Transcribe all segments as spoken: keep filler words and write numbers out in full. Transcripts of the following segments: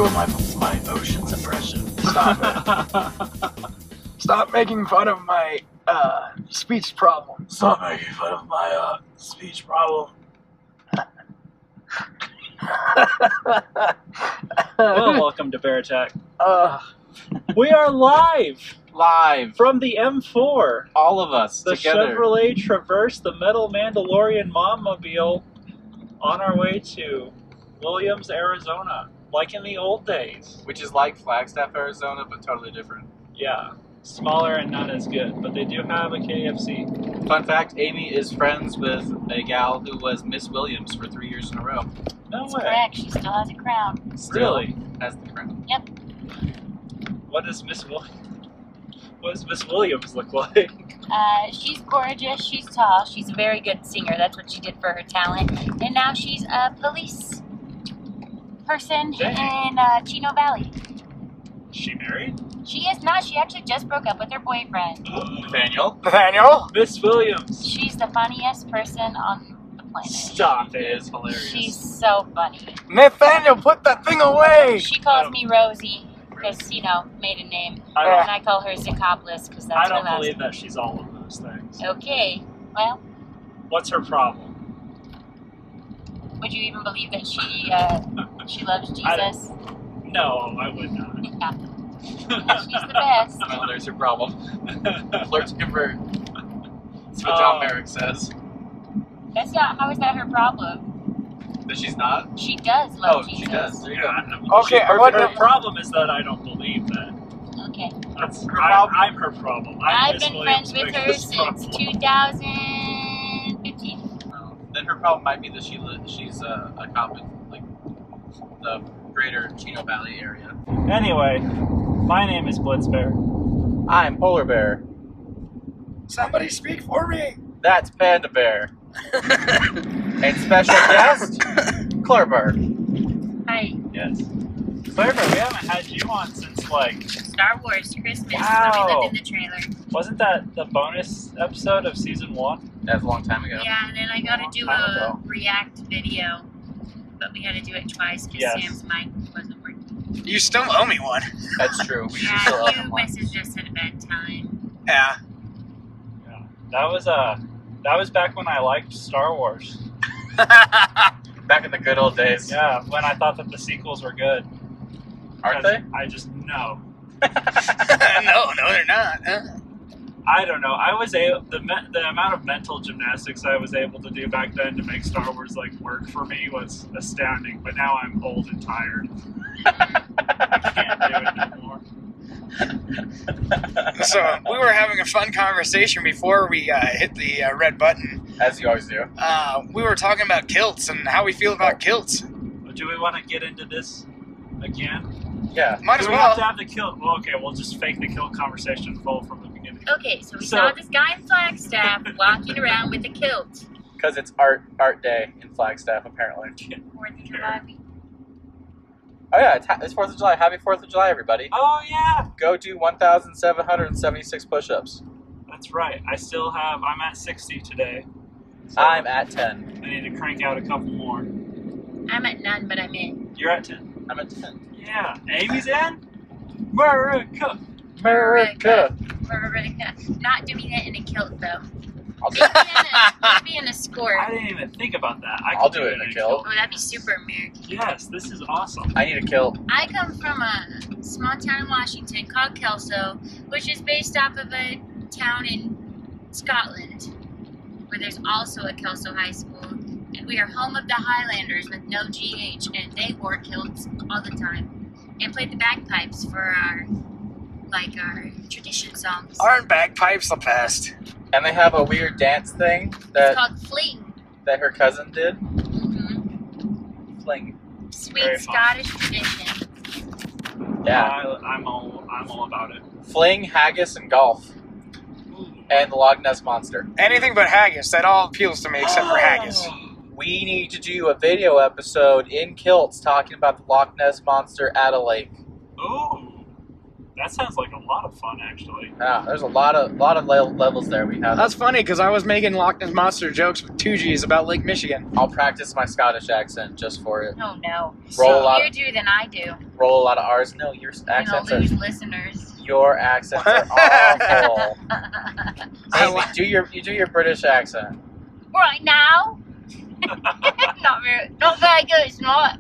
still my my Ocean's impression. Stop it. Stop making fun of my uh, speech problem. Stop making fun of my uh, speech problem. Well, welcome to Bear Attack. Uh, We are live Live. from the M four. All of us The together. Chevrolet Traverse, the metal Mandalorian Mom-mobile, on our way to Williams, Arizona, like in the old days. Which is like Flagstaff, Arizona, but totally different. Yeah, smaller and not as good, but they do have a K F C. Fun fact, Amy is friends with a gal who was Miss Williams for three years in a row. No That's way. correct. She still has a crown. Still Really? has the crown. What does Miss Williams? What does Miss Williams look like? Uh, she's gorgeous. She's tall. She's a very good singer. That's what she did for her talent. And now she's a police person Dang. in uh, Chino Valley. Is she married? She is not. She actually just broke up with her boyfriend. Nathaniel. Nathaniel? Miss Williams. She's the funniest person on the planet. Stop It it. is hilarious. She's so funny. Nathaniel, put that thing away! She calls me Rosie because, you know, maiden name. I And don't, I call her Zacopoulos because I that's her don't last believe that she's all of those things. Okay. Well, What's her problem? would you even believe that she uh, she loves I don't- Jesus? No, I would not. Yeah. She's the best. Well, there's your problem. Flirt to convert. That's what Uh, John Merrick says. That's not. How is that her problem? That she's not? She does love Oh, Jesus. she does. There you Yeah, go. I- Okay, she- her, what- her problem is that I don't believe that. Okay. That's, Her I, problem- I'm her problem. I'm I've Miss been Williams' friends with her biggest since problem. two thousand fifteen. Oh. Then her problem might be that she li- she's uh, a cop in like the greater Chino Valley area. Anyway, my name is Blitzbear. I'm Polar Bear. Somebody speak for me! That's Panda Bear. And special guest, Clarberg. Hi. Yes. Claribel, we haven't had you on since, like, Star Wars Christmas. Wow. That we lived in the trailer. wasn't that the bonus episode of season one? That was a long time ago. Yeah, and then I got to do Time a ago. React video, but we had to do it twice because Yes. Sam's mic wasn't working. You still owe me one. That's true. We still Yeah, have you one. messaged us at a bad time. Yeah. Yeah. That was, uh, that was back when I liked Star Wars. Back in the good old days. Yeah, when I thought that the sequels were good. Aren't they? I just, no. no, no, they're not. Uh. I don't know. I was able the me- the amount of mental gymnastics I was able to do back then to make Star Wars like work for me was astounding. But now I'm old and tired. I can't do it anymore. So, we were having a fun conversation before we uh, hit the uh, red button. As you always do. Uh, we were talking about kilts and how we feel about kilts. Do we want to get into this again? Yeah. Might Do as we have to well. have the kill? Well, okay, we'll just fake the kill conversation full from the beginning. Okay, so we So- saw this guy in Flagstaff walking around with a kilt. Because it's art art day in Flagstaff, apparently. Fourth of July week. Oh yeah, it's, ha- it's fourth of July. Happy fourth of July, everybody. Oh yeah, Go do one thousand seven hundred seventy-six push-ups. that's right. I still have. I'm at sixty today. So I'm at ten. I need to crank out a couple more. I'm at none, but I'm in. You're at ten. I'm at ten. Yeah, Amy's in. America. America. America. Not doing it in a kilt though. I'll do Maybe it. in a, maybe in a skirt. I didn't even think about that. I I'll could do it in a kilt. Oh, that'd be super American. Yes, this is awesome. I need a kilt. I come from a small town in Washington called Kelso, which is based off of a town in Scotland, where there's also a Kelso High School. And we are home of the Highlanders with no G H, and they wore kilts all the time and played the bagpipes for our, like, our tradition songs. Aren't bagpipes the best? And they have a weird dance thing It's that called fling. that her cousin did. hmm Fling. Sweet Very fun. Scottish tradition. Yeah. I, I'm all. I'm all about it. Fling, haggis, and golf. And the Loch Ness Monster. Anything but haggis. That all appeals to me except for haggis. We need to do a video episode in kilts talking about the Loch Ness Monster at a lake. Ooh, That sounds like a lot of fun, actually. Yeah, there's a lot of lot of le- levels there. We have. That's funny because I was making Loch Ness Monster jokes with two G's about Lake Michigan. I'll practice my Scottish accent just for it. Oh no. Roll a So lot. you do than I do. Roll a lot of R's. No, your You're accents gonna lose are. listeners. Your accents are awful. I Amy, li- do your you do your British accent. Right now? not very, not very good. It's not.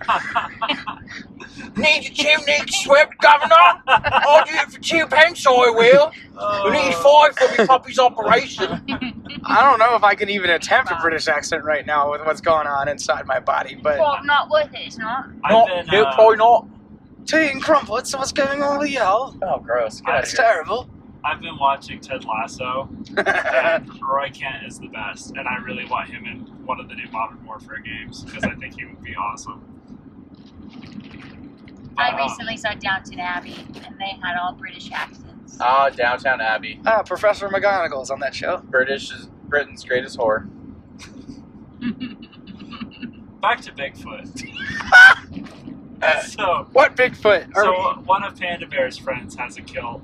Need your chimney swept, Governor? I'll do it for two pence, I will. Oh. five for me puppy's operation. I don't know if I can even attempt a British accent right now with what's going on inside my body, but Well, not worth it. It's not. I've Not, been, no, uh, probably not. tea and crumpets, what's going on with y'all? Oh, gross. Get out of That's here. terrible. I've been watching Ted Lasso, and Roy Kent is the best, and I really want him in one of the new Modern Warfare games because I think he would be awesome. I Uh, recently saw Downton Abbey, and they had all British accents. Ah, Downtown Abbey. Ah, Professor McGonagall's on that show. British is Britain's greatest whore. Back to Bigfoot. so, What Bigfoot? Are so we- one of Panda Bear's friends has a kilt.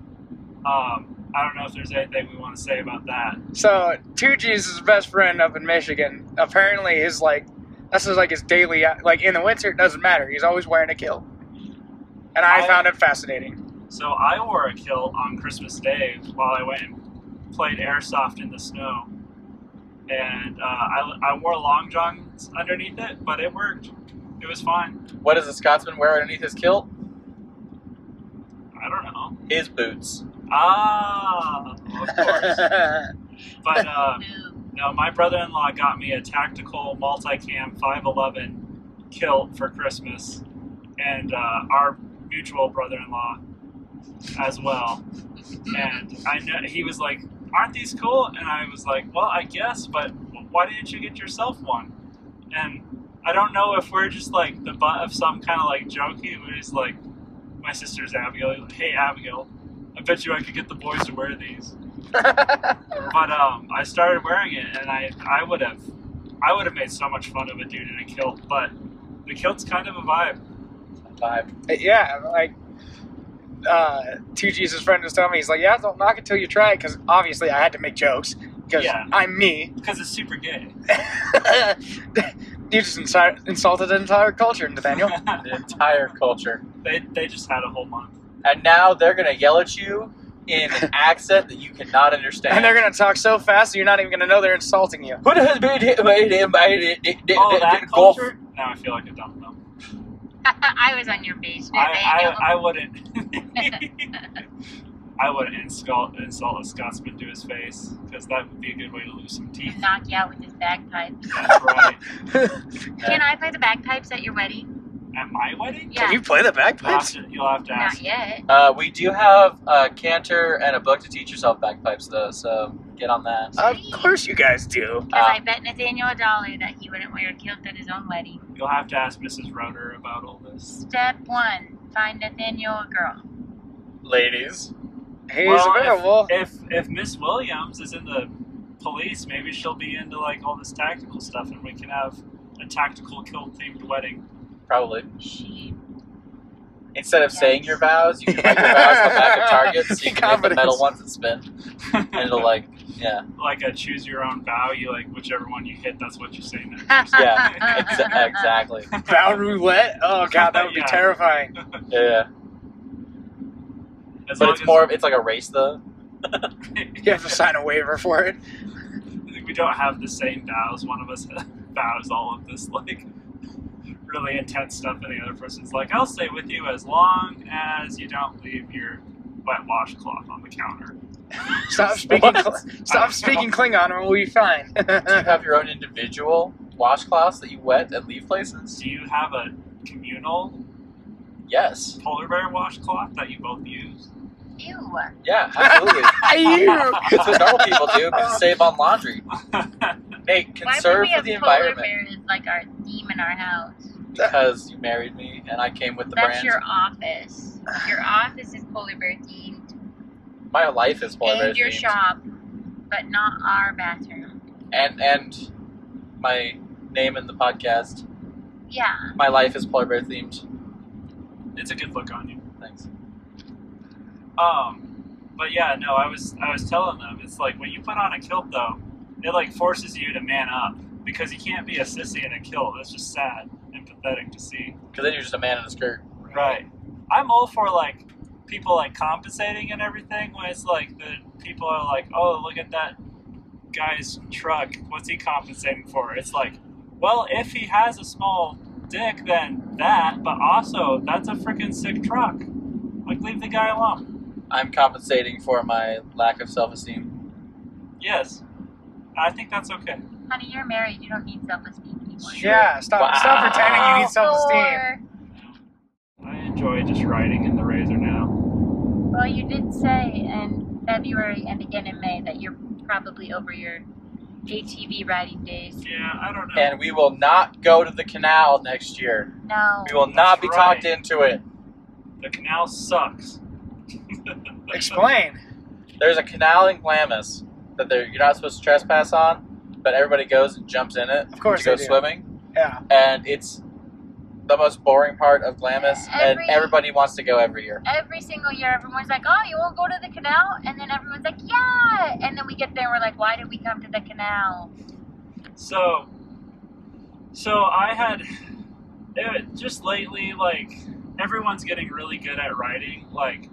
Um, I don't know if there's anything we want to say about that. So, two G's his best friend up in Michigan. Apparently, is like this is like his daily. Like in the winter, it doesn't matter. He's always wearing a kilt, and I, I- found it fascinating. So I wore a kilt on Christmas Day while I went and played airsoft in the snow, and uh, I, I wore long johns underneath it, but it worked. It was fine. What does a Scotsman wear underneath his kilt? I don't know. His boots. Ah, of course. But uh, Boo. no, my brother-in-law got me a tactical multicam five eleven kilt for Christmas, and uh, our mutual brother-in-law as well. And I know he was like, "Aren't these cool?" And I was like, "Well, I guess, but why didn't you get yourself one?" And I don't know if we're just like the butt of some kind of like joke. He was like, my sister's Abigail. He was like, "Hey, Abigail, I bet you I could get the boys to wear these." But um, I started wearing it, and I I would have I would have made so much fun of a dude in a kilt. But the kilt's kind of a vibe. Five. Yeah, like uh, two G's his friend was telling me, he's like, yeah, don't knock it till you try it, because obviously I had to make jokes because Yeah. I'm me. Because it's super gay. You just insi- insulted an entire culture, Nathaniel. The entire culture. They they just had a whole month. And now they're gonna yell at you in an accent that you cannot understand. And they're gonna talk so fast, you're not even gonna know they're insulting you. Who has been hit by him by the- the- the- Oh, the- that the golf? culture? Now I feel like a dumb dumb. I was on your page, I, Nathaniel. I, I wouldn't. I wouldn't insult, insult a Scotsman to his face, because that would be a good way to lose some teeth. Knock you out with his bagpipes. That's right. Can I play the bagpipes at your wedding? At my wedding? Yeah. Can you play the You'll have bagpipes? to, you'll have to Not ask. yet. Uh, we do have a cantor and a book to teach yourself bagpipes, though, so get on that. Of course you guys do. Because Uh, I bet Nathaniel a dollar that he wouldn't wear a kilt at his own wedding. You'll have to ask Missus Roeder about all this. Step one, find Nathaniel a girl. Ladies. He's Well, available. If if Miss Williams is in the police, maybe she'll be into like all this tactical stuff, and we can have a tactical kilt themed wedding. Probably. She. Instead of saying your vows, you can write your vows on the back of targets, so you can hit the Confidence. metal ones that spin. And it'll, like, yeah. Like a choose your own vow. You like whichever one you hit, that's what you say next. Yeah, exa- exactly. Vow roulette? Oh god, that would be Yeah. terrifying. Yeah. As But long it's as more, of- it's like a race, though. You have to sign a waiver for it. we don't have the same vows. One of us vows all of this like really intense stuff, and the other person's like, "I'll stay with you as long as you don't leave your wet washcloth on the counter." Stop speaking. What? Cl- stop speaking Klingon, and we'll be fine. Do you have your own individual washcloths that you wet and leave places? Do you have a communal Yes. polar bear washcloth that you both use? Ew. Yeah, absolutely. You. That's what normal people do, because save on laundry. Hey, Why would conserve we for have the polar environment. bears like our theme in our house? Because you married me, and I came with the That's brand. your office. Your office is polar bear themed. My life is polar bear And your themed. shop, but not our bathroom. And and my name in the podcast. Yeah. My life is polar bear themed. It's a good look on you. Thanks. Um, but yeah, no, I was I was telling them it's like when you put on a kilt though, it like forces you to man up because you can't be a sissy in a kilt. That's just sad and pathetic to see. Because then you're just a man in a skirt. Right. I'm all for like people like compensating and everything when it's like the people are like, oh, look at that guy's truck. What's he compensating for? It's like, well, if he has a small dick, then that, but also that's a freaking sick truck. Like, leave the guy alone. I'm compensating for my lack of self-esteem. Yes. I think that's okay. Honey, you're married. You don't need self-esteem anymore. Yeah, stop, Wow. stop pretending you need self-esteem. I enjoy just riding in the Razor now. Well, you did say in February and again in May that you're probably over your A T V riding days. Yeah, I don't know. And we will not go to the canal next year. No. We will not That's be right. talked into it. The canal sucks. Explain. There's a canal in Glamis that they're, you're not supposed to trespass on, but everybody goes and jumps in it Of course to go they do. swimming. Yeah. And it's the most boring part of Glamis, and Every- everybody wants to go every year. Every single year, everyone's like, oh, you won't go to the canal? And then everyone's like, yeah. And then we get there and we're like, why did we come to the canal? So, so I had it, just lately, like everyone's getting really good at writing. Like,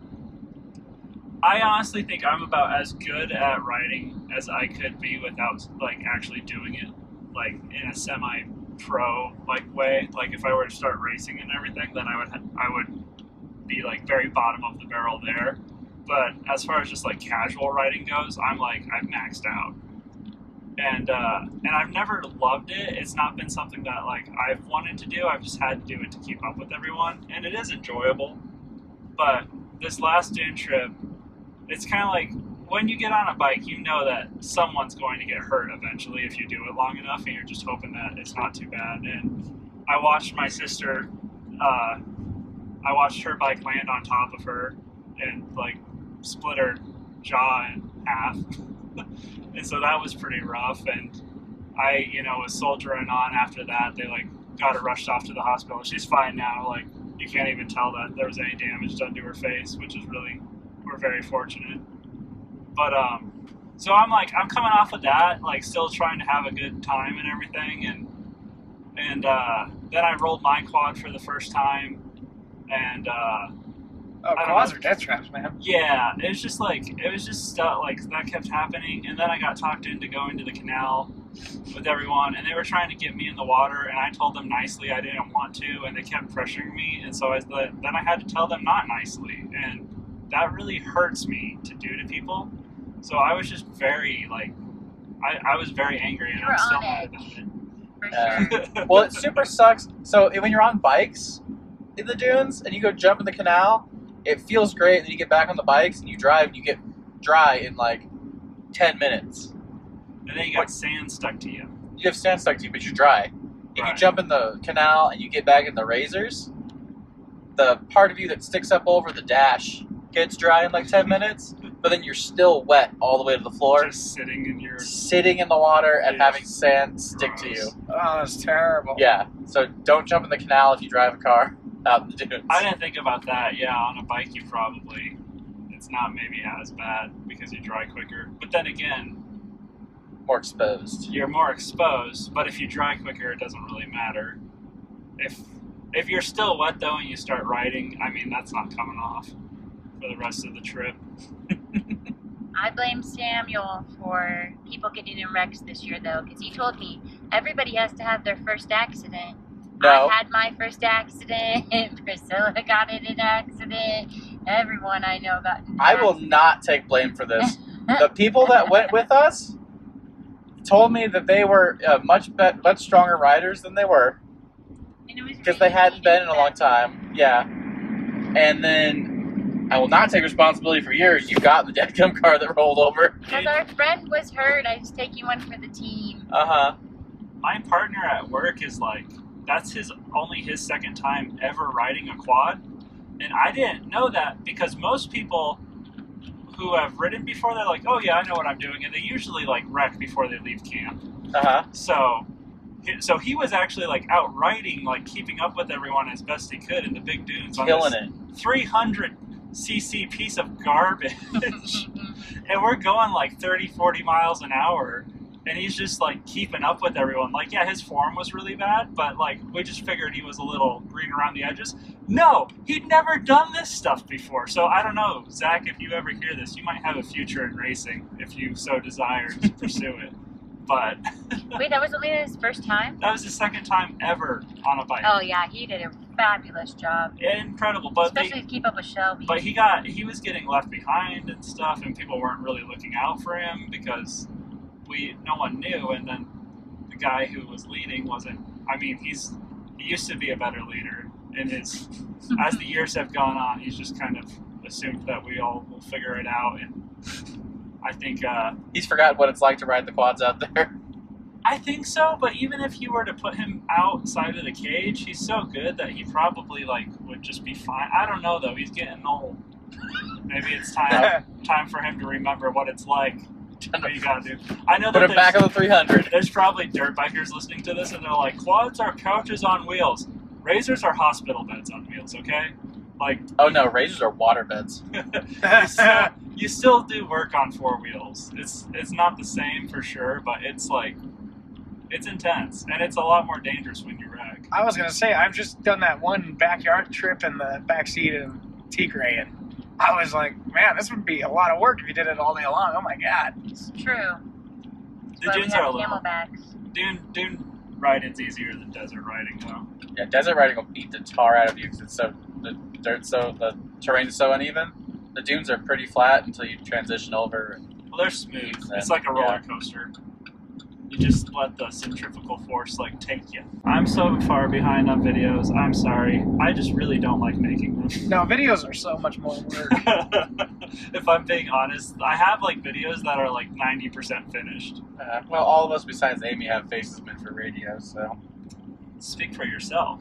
I honestly think I'm about as good at writing as I could be without like actually doing it, like in a semi-pro like way. Like if I were to start racing and everything, then I would I would be like very bottom of the barrel there. But as far as just like casual writing goes, I'm like I've maxed out. And uh, and I've never loved it. It's not been something that like I've wanted to do. I've just had to do it to keep up with everyone, and it is enjoyable. But this last dune trip, it's kind of like when you get on a bike, you know that someone's going to get hurt eventually if you do it long enough, and you're just hoping that it's not too bad. And I watched my sister, uh, I watched her bike land on top of her and like split her jaw in half. And so that was pretty rough, and I, you know, was soldiering on after that. They, like, got her rushed off to the hospital. She's fine now. Like, you can't even tell that there was any damage done to her face, which is really, we're very fortunate. But, um, so I'm, like, I'm coming off of that, like, still trying to have a good time and everything, and, and, uh, then I rolled my quad for the first time, and, uh, Oh, I don't quads know. are death traps, man. yeah, it was just like, it was just stuff, like, that kept happening, and then I got talked into going to the canal with everyone, and they were trying to get me in the water, and I told them nicely I didn't want to, and they kept pressuring me, and so I, then I had to tell them not nicely, and that really hurts me to do to people, so I was just very, like, I, I was very angry, and You I'm were still on mad edge. For Yeah. sure. about it. Well, it super sucks. So when you're on bikes in the dunes and you go jump in the canal, it feels great. And then you get back on the bikes and you drive and you get dry in like ten minutes. And then you got sand stuck to you. You have sand stuck to you, but you're dry. If you Right. jump in the canal and you get back in the razors, the part of you that sticks up over the dash gets dry in like ten minutes, but then you're still wet all the way to the floor, Just sitting in your... sitting in the water and Yeah. having sand stick to you. Oh, that's terrible. Yeah, so don't jump in the canal if you drive a car out in the dunes. I didn't think about that. Yeah, on a bike you probably, it's not maybe as bad because you dry quicker. But then again, More exposed. you're more exposed. But if you dry quicker, it doesn't really matter. If if you're still wet though and you start riding, I mean that's not coming off for the rest of the trip. I blame Samuel for people getting in wrecks this year, though, because he told me everybody has to have their first accident. No. I had my first accident. Priscilla got in an accident. Everyone I know got in an I will accident. not take blame for this. The people that went with us told me that they were uh, much be- much stronger riders than they were And it was because they hadn't been in a long time. time. Yeah. And then I will not take responsibility for yours. You got in the deadgum car that rolled over. Because our friend was hurt, I was taking one for the team. Uh huh. My partner at work is like, that's his only his second time ever riding a quad. And I didn't know that because most people who have ridden before, they're like, oh yeah, I know what I'm doing. And they usually like wreck before they leave camp. Uh huh. So, so he was actually like out riding, like keeping up with everyone as best he could in the big dunes. On Killing this it. three hundred C C piece of garbage. And we're going like thirty, forty miles an hour. And he's just like keeping up with everyone. Like, yeah, his form was really bad, but like we just figured he was a little green around the edges. No, he'd never done this stuff before. So I don't know, Zach, if you ever hear this, you might have a future in racing if you so desire to pursue it. But Wait, that was only his first time? that was his second time ever on a bike. Oh yeah, he did a fabulous job. Incredible, but they, Especially to keep up with Shelby. but he got he was getting left behind and stuff, and people weren't really looking out for him because we no one knew. And then the guy who was leading wasn't. I mean, he's he used to be a better leader, and his as the years have gone on, he's just kind of assumed that we all will figure it out. And I think uh, He's forgotten what it's like to ride the quads out there. I think so. But even if you were to put him outside of the cage, he's so good that he probably like would just be fine. I don't know though. He's getting old. Maybe it's time time for him to remember what it's like. What you gotta do. I know Put that him back there's, on the three hundred. there's probably dirt bikers listening to this, and they're like, "Quads are couches on wheels. Razors are hospital beds on wheels." Okay, like Oh no, razors are water beds. you, still, you still do work on four wheels. It's it's not the same for sure, but it's like it's intense, and it's a lot more dangerous when you wreck. I was gonna say I've just done that one backyard trip in the backseat of Tigray, and I was like, man, this would be a lot of work if you did it all day long. Oh my god. It's true. The But we dunes are a have little camelbacks. dune dune riding's easier than desert riding though. Yeah, desert riding will beat the tar out of you because it's so the dirt so the terrain is so uneven. The dunes are pretty flat until you transition over. Well, they're smooth. Yeah. It's like a roller coaster. You just let the centrifugal force like take you. I'm so far behind on videos. I'm sorry. I just really don't like making them. No, videos are so much more work. If I'm being honest, I have like videos that are like ninety percent finished. Uh, well, all of us besides Amy have faces meant for radio, so. Speak for yourself.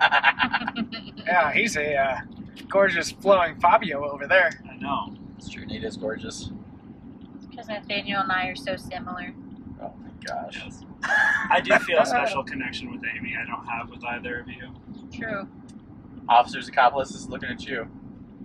Yeah, he's a uh, gorgeous flowing Fabio over there. I know. It's true, Nate is gorgeous. Because Nathaniel and I are so similar. Oh my gosh. Yes. I do feel a special connection with Amy. I don't have with either of you. True. Officer's accomplice is looking at you.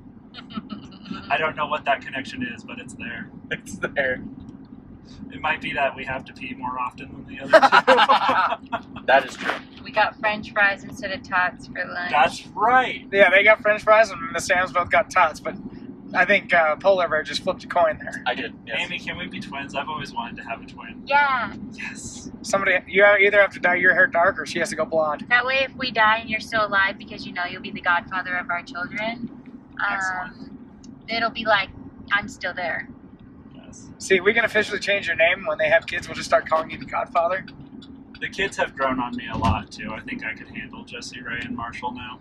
I don't know what that connection is, but it's there. It's there. It might be that we have to pee more often than the other two. That is true. We got French fries instead of tots for lunch. That's right. Yeah, they got French fries, and the Sams both got tots, but I think uh, Polar Bear just flipped a coin there. I did. Yes. Amy, can we be twins? I've always wanted to have a twin. Yeah. Yes. Somebody, you either have to dye your hair dark or she has to go blonde. That way, if we die and you're still alive, because you know you'll be the godfather of our children, um, it'll be like I'm still there. Yes. See, we can officially change your name when they have kids. We'll just start calling you the Godfather. The kids have grown on me a lot too. I think I could handle Jesse, Ray, and Marshall now.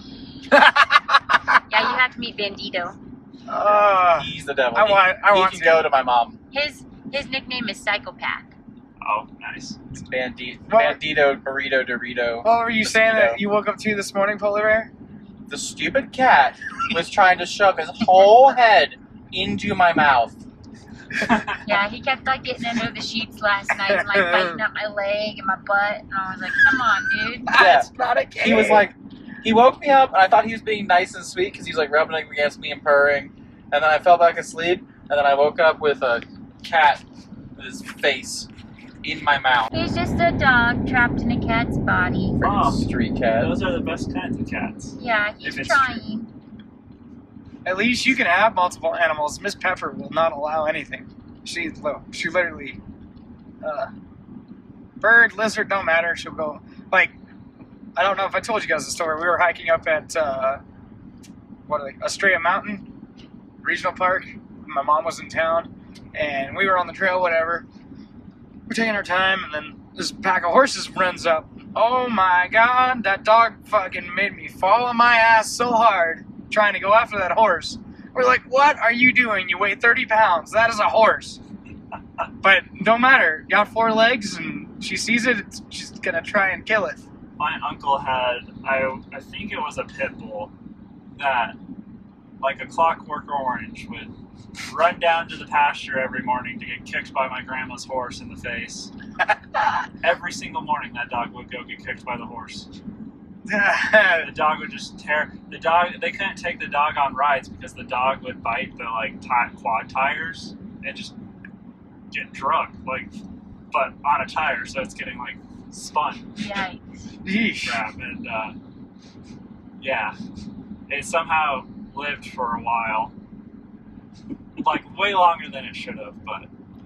Yeah, you have to meet Bandito. Uh, He's the devil. I He- want- I he want can to. go to my mom. His his nickname is Psychopath. Oh, nice. It's Bandi- What? Bandito, Burrito, Dorito. what were you saying Mosquito. that you woke up to this morning, Polar Bear? The stupid cat was trying to shove his whole head into my mouth. Yeah, he kept like getting under the sheets last night and like biting up my leg and my butt, and I was like, "Come on, dude." That's not a game. He was like, he woke me up, and I thought he was being nice and sweet because he was like rubbing against me and purring. And then I fell back asleep, and then I woke up with a cat with his face in my mouth. He's just a dog trapped in a cat's body. Freaking Mom, street cat. Those are the best kinds of cats. Yeah, If he's it's trying. At least you can have multiple animals. Miss Pepper will not allow anything. She, lo- she literally, uh, bird, lizard, don't matter. She'll go. Like, I don't know if I told you guys the story. We were hiking up at uh, what are they? Estrella Mountain Regional Park. My mom was in town, and we were on the trail. Whatever. We're taking our time, and then this pack of horses runs up. Oh my God! That dog fucking made me fall on my ass so hard trying to go after that horse. We're like, what are you doing? You weigh thirty pounds. That is a horse. But don't matter. Got four legs, and she sees it. It's, she's gonna try and kill it. My uncle had, I, I think it was a pit bull that, like a clockwork orange, would run down to the pasture every morning to get kicked by my grandma's horse in the face. Every single morning, that dog would go get kicked by the horse. The dog would just tear the dog. They couldn't take the dog on rides because the dog would bite the like ti- quad tires and just get drugged, like, but on a tire, so it's getting like spun. Yikes. Yeesh. Crap, and uh, yeah, it somehow lived for a while, like way longer than it should have. But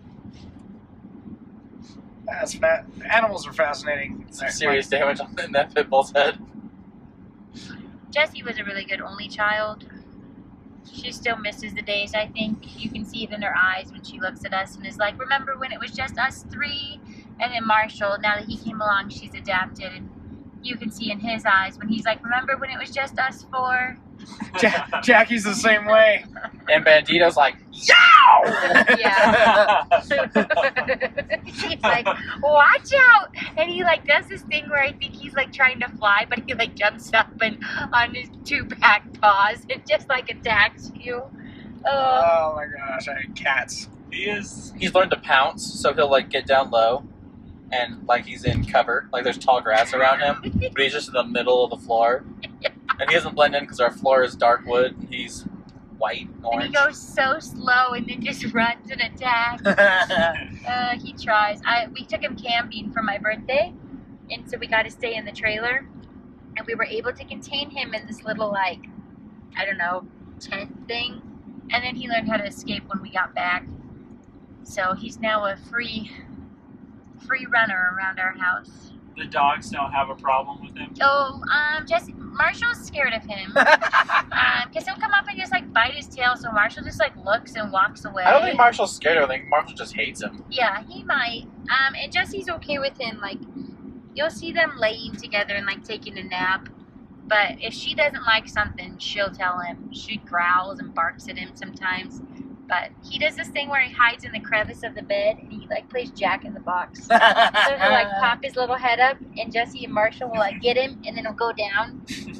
That's fa- animals are fascinating. Some serious damage on in that pit bull's head. Jessie was a really good only child. She still misses the days, I think. You can see it in her eyes when she looks at us and is like, remember when it was just us three? And then Marshall, now that he came along, she's adapted. And you can see in his eyes when he's like, remember when it was just us four? Ja- Jackie's the same way. And Bandito's like, yow! Yeah. He's like, watch out! And he like does this thing where I think he's like trying to fly, but he like jumps up and on his two back paws and just like attacks you. Oh, Oh my gosh, I hate cats. he is. He's learned to pounce, so he'll like get down low, and like he's in cover, like there's tall grass around him, but he's just in the middle of the floor, and he doesn't blend in because our floor is dark wood. And he's white, and he orange. goes so slow and then just runs and attacks. Uh, he tries. I we took him camping for my birthday, and so we got to stay in the trailer, and we were able to contain him in this little like, I don't know, tent thing, and then he learned how to escape when we got back. So he's now a free, free runner around our house. The dogs don't have a problem with him. Oh, um, Jesse, Marshall's scared of him, um, because he'll come up and just like bite his tail. So Marshall just like looks and walks away. I don't think Marshall's scared of him. I think Marshall just hates him. Yeah, he might. Um, and Jesse's okay with him. Like, you'll see them laying together and like taking a nap. But if she doesn't like something, she'll tell him. She growls and barks at him sometimes. But he does this thing where he hides in the crevice of the bed and he like plays Jack in the Box. So he'll like pop his little head up, and Jesse and Marshall will like get him, and then he'll go down.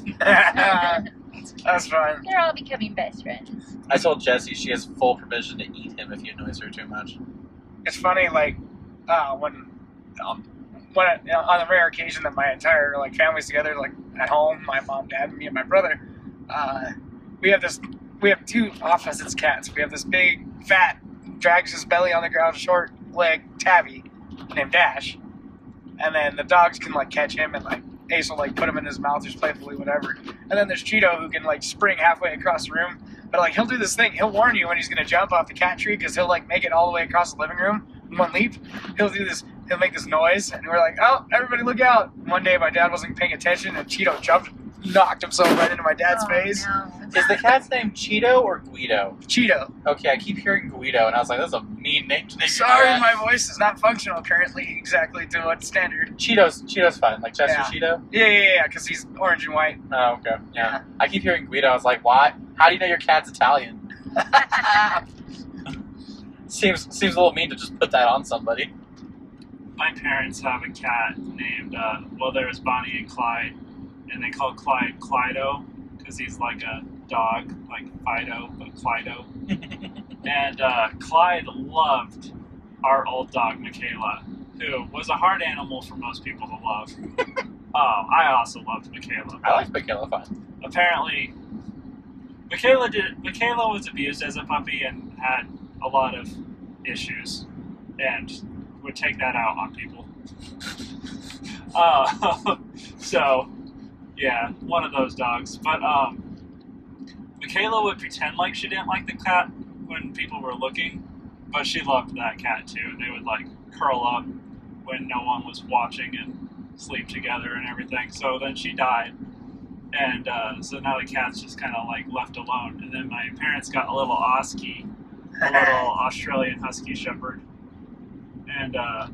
That's fine. They're all becoming best friends. I told Jessie she has full permission to eat him if he annoys her too much. It's funny, like, uh, when, um, when you know, on the rare occasion that my entire like family's together, like at home, my mom, dad, me, and my brother, uh, we have this, we have two opposites cats. We have this big, fat, drags his belly on the ground, short leg tabby named Dash, and then the dogs can like catch him and like Ace will like put him in his mouth just playfully, whatever. And then there's Cheeto who can like spring halfway across the room, but like he'll do this thing. He'll warn you when he's gonna jump off the cat tree because he'll like make it all the way across the living room in one leap. He'll do this. He'll make this noise, and we're like, "Oh, everybody, look out!" One day, my dad wasn't paying attention, and Cheeto jumped, knocked himself right into my dad's Oh, face. no. Is the cat's name Cheeto or Guido? Cheeto. Okay, I keep hearing Guido, and I was like, that's a mean name to name your Sorry, cat. my voice is not functional currently exactly to what standard. Cheeto's, Cheeto's fine, like Chester Yeah. Cheeto? Yeah, yeah, yeah, because he's orange and white. Oh, okay, yeah. I keep hearing Guido, I was like, why? How do you know your cat's Italian? Seems seems a little mean to just put that on somebody. My parents have a cat named, uh, well, there was Bonnie and Clyde, and they call Clyde Clydo, because he's like a dog, like Fido, but Clydo. And uh, Clyde loved our old dog, Michaela, who was a hard animal for most people to love. Oh, I also loved Michaela. I like Michaela fine. Apparently, Michaela did. Michaela was abused as a puppy and had a lot of issues, and would take that out on people. uh, so, yeah, one of those dogs. But um, Michaela would pretend like she didn't like the cat when people were looking, but she loved that cat too. And they would like curl up when no one was watching and sleep together and everything. So then she died. And uh, so now the cat's just kind of like left alone. And then my parents got a little Oski, a little Australian Husky Shepherd, and uh,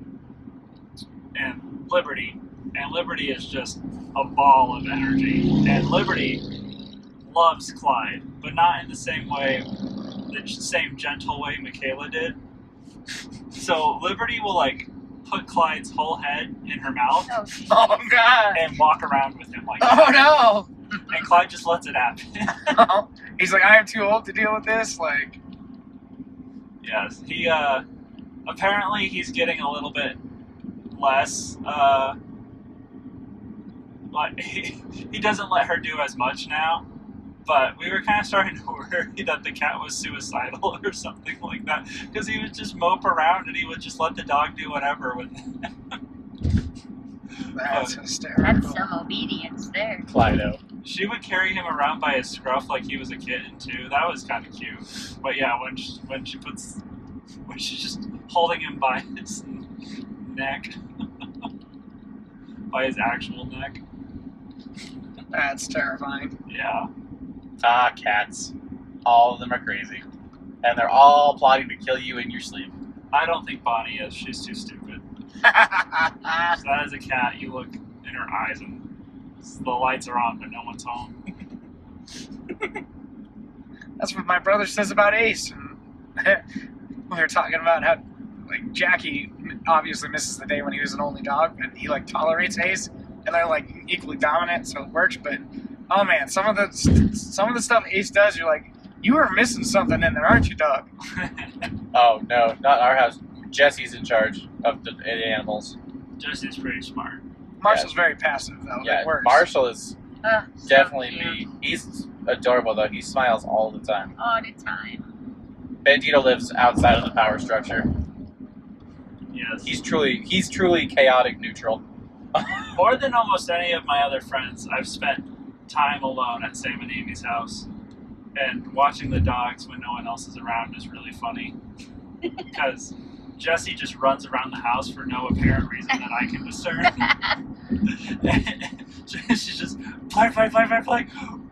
and Liberty. And Liberty is just a ball of energy. And Liberty loves Clyde, but not in the same way, the same gentle way Michaela did. So Liberty will like put Clyde's whole head in her mouth Oh, Oh, God. and walk around with him like Oh, that. no. And Clyde just lets it happen. He's like, I am too old to deal with this. Like, Yes, he, uh, apparently he's getting a little bit less, uh, like he, he doesn't let her do as much now. But we were kind of starting to worry that the cat was suicidal or something like that, because he would just mope around and he would just let the dog do whatever with it. That's Oh. hysterical. That's some obedience there. Clydo. She would carry him around by his scruff like he was a kitten too. That was kind of cute. But yeah, when she, when she puts when she's just holding him by his neck, by his actual neck. That's terrifying. Yeah. Ah, cats. All of them are crazy. And they're all plotting to kill you in your sleep. I don't think Bonnie is. She's too stupid. So that is a cat. You look in her eyes and the lights are on, but no one's home. That's what my brother says about Ace. And we were talking about how, like, Jackie obviously misses the day when he was an only dog, but he, like, tolerates Ace, and they're, like, equally dominant, so it works. But oh man, some of the some of the stuff Ace does, you're like, you are missing something in there, aren't you, dog? Oh, no, not our house. Jesse's in charge of the animals. Jesse's pretty smart. Marshall's very passive, though. Yeah, It works. Marshall is Ugh, so definitely cute. me. He's adorable, though. He smiles all the time. All the time. Bandito lives outside of the power structure. Yes. He's truly, he's truly chaotic neutral. More than almost any of my other friends, I've spent time alone at Sam and Amy's house. And watching the dogs when no one else is around is really funny. Because Jessie just runs around the house for no apparent reason that I can discern. She's just play, play, play, play, play,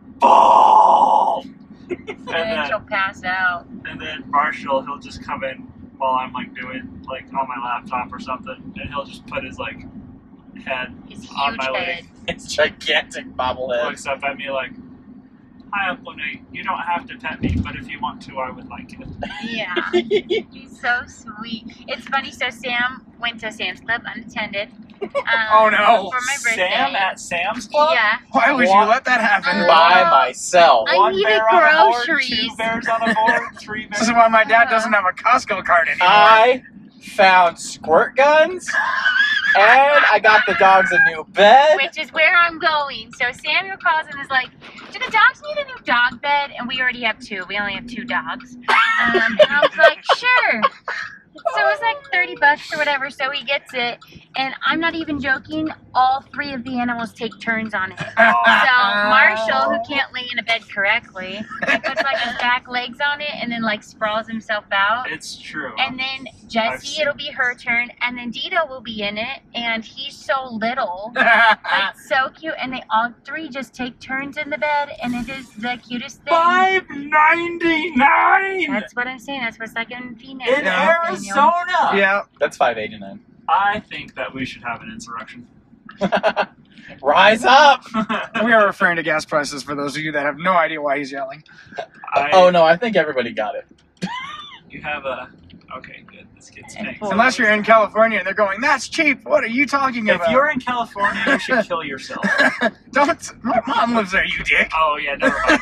ball. And And then she'll then, pass out. and then Marshall, he'll just come in while I'm like doing like on my laptop or something, and he'll just put his like head His huge on my head. leg, It's gigantic bobblehead. looks up at me like, "Hi, Uncle Nate. You don't have to pet me, but if you want to, I would like it." Yeah. He's so sweet. It's funny, so Sam went to Sam's Club unattended. Um, Oh, no. For my birthday. Sam at Sam's Club? Yeah. Why would you What? let that happen? Uh, By myself. I One needed bear on a board, groceries. two bears on a board, three bears. This is why my dad doesn't have a Costco card anymore. I found squirt guns, and I got the dogs a new bed. Which is where I'm going. So Samuel calls and is like, "Do the dogs need a new dog bed?" And we already have two. We only have two dogs. Um, and I was like, "Sure." So it was like thirty bucks or whatever. So he gets it, and I'm not even joking. All three of the animals take turns on it. So Marshall, who can't lay in a bed correctly, he puts like his back legs on it and then like sprawls himself out. It's true. And then I've Jessie, seen it'll be her turn, and then Dito will be in it, and he's so little. Uh, Like, so cute, and they all three just take turns in the bed, and it is the cutest thing. five ninety-nine That's what I'm saying. That's what's like in Phoenix. in Yeah. Arizona. yeah. That's five eighty-nine. I think that we should have an insurrection. Rise up! We are referring to gas prices for those of you that have no idea why he's yelling. I, Oh no, I think everybody got it. You have a. Okay, good. This kid's And thanks. four. Unless you're in California and they're going, that's cheap. What are you talking If about? you're in California, you should kill yourself. Don't. My mom lives there, you dick. Oh yeah, never mind.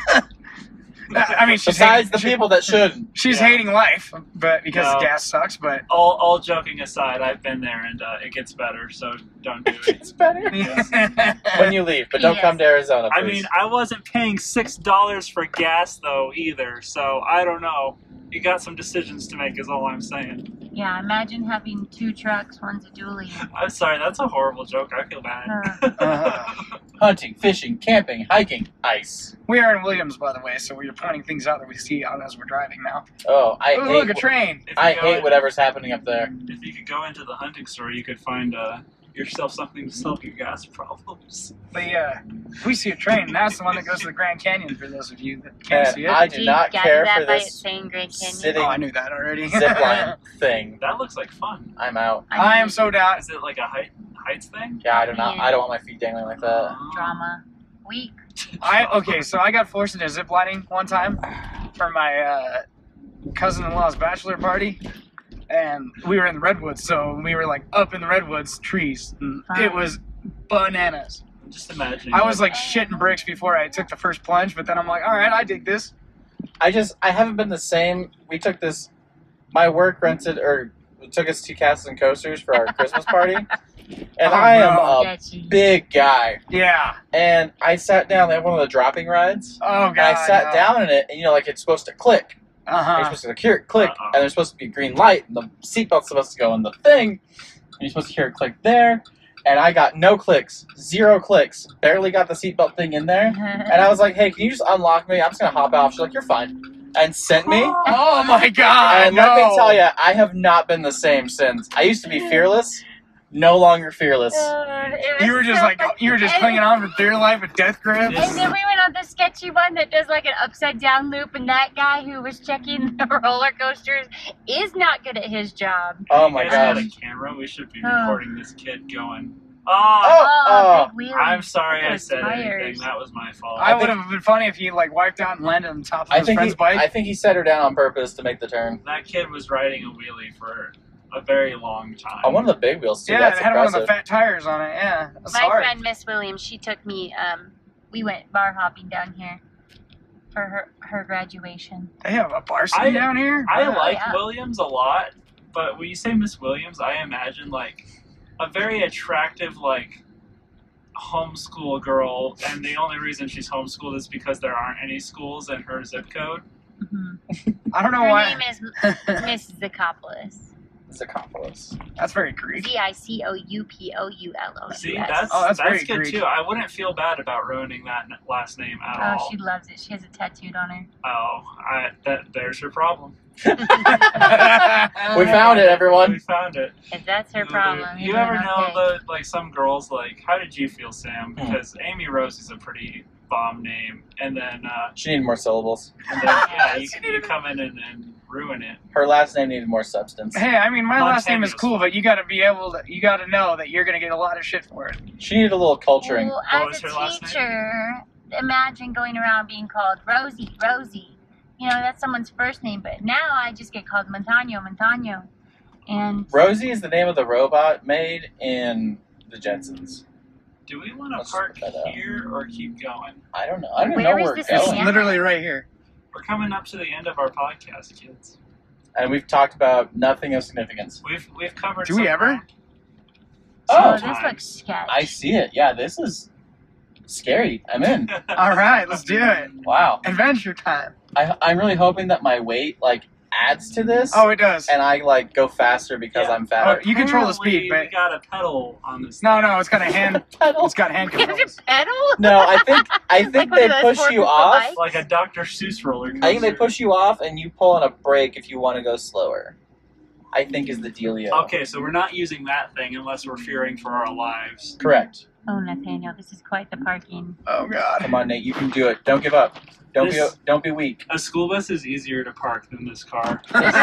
I mean, she's Besides hating, the she- people that shouldn't. she's Yeah. hating life, but because No. gas sucks. But All, all joking aside, I've been there and uh, it gets better. So don't do it. It's better when you leave, but don't Yes. come to Arizona, I please. mean, I wasn't paying six dollars for gas though either. So I don't know. You got some decisions to make, is all I'm saying. Yeah, imagine having two trucks. One's a dually. I'm sorry, that's a horrible joke. I feel bad. Uh, hunting, fishing, camping, hiking, ice. we are in Williams, by the way, so we're pointing things out that we see out as we're driving now. Oh, I Oh, hate. look, a train. If you I go hate in- whatever's happening up there. If you could go into the hunting store, you could find uh, yourself something to solve your gas problems. But yeah, we see a train, and that's the one that goes to the Grand Canyon. For those of you that can't And see it, I do You not gather care that for by it this saying Grand Canyon. sitting oh, I knew that already. zipline thing. That looks like fun. I'm out. I am so down. Is it like a height heights thing? Yeah, I do not. I don't want my feet dangling like that. Drama. Week. I okay, so I got forced into ziplining one time for my uh, cousin-in-law's bachelor party, and we were in the redwoods, so we were like up in the redwoods trees. And it was bananas. I'm just imagining. I was like shitting bricks before I took the first plunge, but then I'm like, all right, I dig this. I just I haven't been the same. We took this. My work rented or took us to Castles and Coasters for our Christmas party, and Oh, I am no. a Get you. big guy, Yeah. and I sat down. They have one of the dropping rides, Oh and god. I sat down in it, and you know, like it's supposed to click. Uh You're huh. supposed to hear it click, Uh-uh. and there's supposed to be a green light, and the seatbelt's supposed to go in the thing, and you're supposed to hear it click there. And I got no clicks, zero clicks, barely got the seatbelt thing in there. And I was like, hey, can you just unlock me? I'm just going to hop out. She's like, you're fine. And sent me. Oh my god. And no. let me tell you, I have not been the same since. I used to be fearless, no longer fearless. Uh, it was You were just so like fun. you were just And- clinging on for dear life with death grips. Yes. And then we went on the sketchy one that does like an upside down loop, and that guy who was checking the roller coasters is not good at his job. Oh my You guys got gosh. a camera. We should be Oh. recording this kid going. Oh, Oh, oh. big wheelie. I'm sorry I Those said tires. anything. That was my fault. I I would think- have been funny if he like wiped out and landed on top of I his think, friend's he, bike. I think he set her down on purpose to make the turn. That kid was riding a wheelie for a very long time. On one of the big wheels, too. yeah, That's it had one of impressive. the fat tires on it. Yeah, that's My hard. friend Miss Williams, she took me. Um, we went bar hopping down here for her her graduation. They have a varsity I- down here. I Wow. like yeah. Williams a lot, but when you say Miss Williams, I imagine like a very attractive like homeschool girl, and the only reason she's homeschooled is because there aren't any schools in her zip code. Mm-hmm. I don't know Her why. name is Miss Zicopoulos. Zacopoulos. That's very Greek. Z I C O U P O U L O U S. See, that's Oh, that's that's, very good Greek. too. I wouldn't feel bad about ruining that n- last name at Oh, all. she loves it. She has it tattooed on her. Oh, I, that there's her problem. We found it, everyone. We found it. If that's her You- problem, You you're ever doing know okay. the like some girls like? How did you feel, Sam? Hmm. Because Amy Rose is a pretty bomb name, and then uh, She needed more syllables. and then yeah, you, can- you come in and, and ruin it. Her last name needed more substance. Hey, I mean, my last name is Montaños. cool, but you got to be able to. You got to know that you're gonna get a lot of shit for it. She needed a little culturing. Well, What as was a her last name? teacher, imagine going around being called Rosie, Rosie. You know, that's someone's first name, but now I just get called Montano, Montano. And Rosie is the name of the robot made in the Jetsons. Do we want to Let's park look that up. here or keep going? I don't know. I don't even Where know is where we're this going. again? Literally right here. We're coming up to the end of our podcast, kids. And we've talked about nothing of significance. We've we've covered. Do we some ever? ground. Oh, this Sometimes. looks sketch. I see it. Yeah, this is scary. I'm in. All right, let's do it. Wow. Adventure time. I, I'm really hoping that my weight like adds to this, Oh, it does. and I like go faster because Yeah. I'm Oh, fat. you control the Apparently, speed, We but got a pedal on this. no, thing. no, it's got a hand. Pedal. It's got hand Is it controls. pedal? No, I think I think one they of those push four you people off. bikes? Like a Doctor Seuss roller coaster. I think they push you off, and you pull on a brake if you want to go slower. I think is the dealio. Okay, so we're not using that thing unless we're fearing for our lives. Correct. Oh, Nathaniel, this is quite the parking. Oh God. Come on, Nate. You can do it. Don't give up. Don't This- be don't be weak. A school bus is easier to park than this car.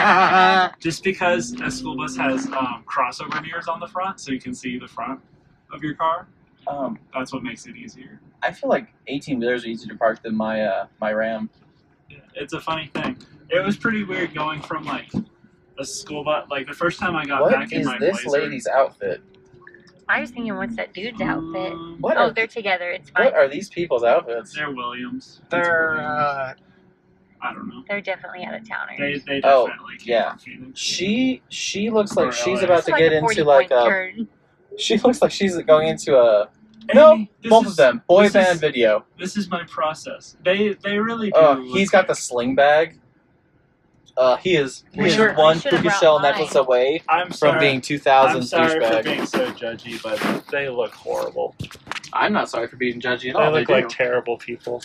Just because a school bus has um, crossover mirrors on the front, so you can see the front of your car. Um, That's what makes it easier. I feel like eighteen wheelers are easier to park than my uh, my Ram. Yeah, it's a funny thing. It was pretty weird going from like a school bus. Like the first time I got What back in is my this Blazer. lady's outfit? I was thinking, what's that dude's outfit? Um, What Oh, are they're together. It's fine. what are these people's outfits? They're Williams. It's They're Williams. uh, I don't know. They're definitely out of towners. They they Oh, definitely came yeah. from Phoenix. She she looks like Or she's L A. about It's to like get a into forty-point like a. turn. She looks like she's going into a. No, Amy, this both is- of them. Boy this band is- video. This is my process. They they really do. Oh, look he's got like- the sling bag. Uh, he is he We is should- one we should have puka brought shell mine. necklace away I'm from sorry. being two I'm thousand sorry for douchebag. being so judgy, but they look horrible. I'm not sorry for being judgy at They all. look They like do. terrible people.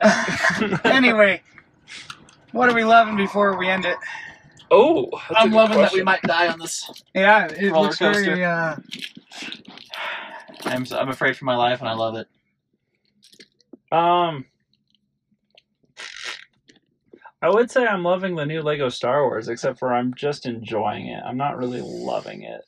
anyway, what are we loving before we end it? Oh, that's a I'm good loving that question. we might die on this. Yeah, it Roller looks coaster. very. Uh, I'm I'm afraid for my life, and I love it. Um, I would say I'm loving the new Lego Star Wars, except for I'm just enjoying it. I'm not really loving it.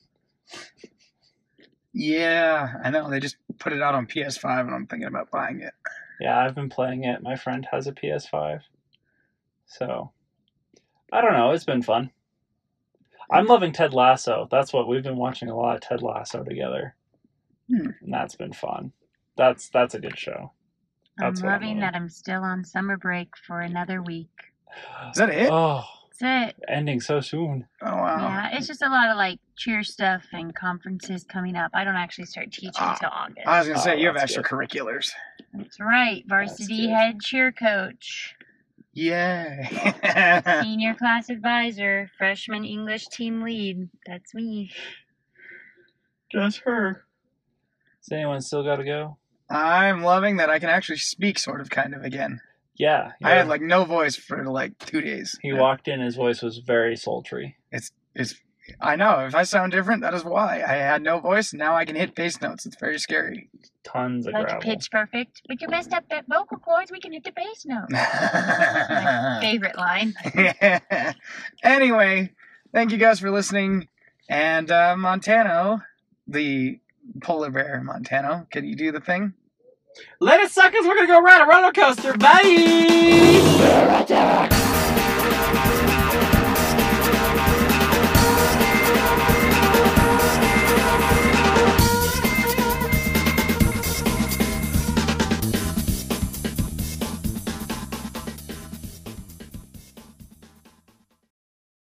yeah, I know. They just put it out on P S five, and I'm thinking about buying it. Yeah, I've been playing it. My friend has a P S five. So, I don't know. It's been fun. I'm loving Ted Lasso. That's what we've been watching a lot of Ted Lasso together. Hmm. And that's been fun. That's that's a good show. I'm That's what I'm loving loving. that I'm still on summer break for another week. Is that it? Oh, it. Ending so soon. Oh wow. Yeah, it's just a lot of like cheer stuff and conferences coming up. I don't actually start teaching Ah, until August. I was gonna say Oh, you have that's good. extracurriculars. That's right. Varsity good. head cheer coach, Yay. senior class advisor, freshman English team lead. That's me. Just her. Does anyone still got to go? I'm loving that I can actually speak sort of kind of again. Yeah. I had like no voice for like two days. He walked in, his voice was very sultry. It's it's I know, if I sound different, that is why. I had no voice and now I can hit bass notes. It's very scary. Tons of Like gravel. pitch perfect. With your messed up vocal cords, we can hit the bass note. My favorite line. Anyway, thank you guys for listening. And uh, Montano, the polar bear Montano, can you do the thing? Let it suck us. We're gonna go ride a roller coaster. Bye.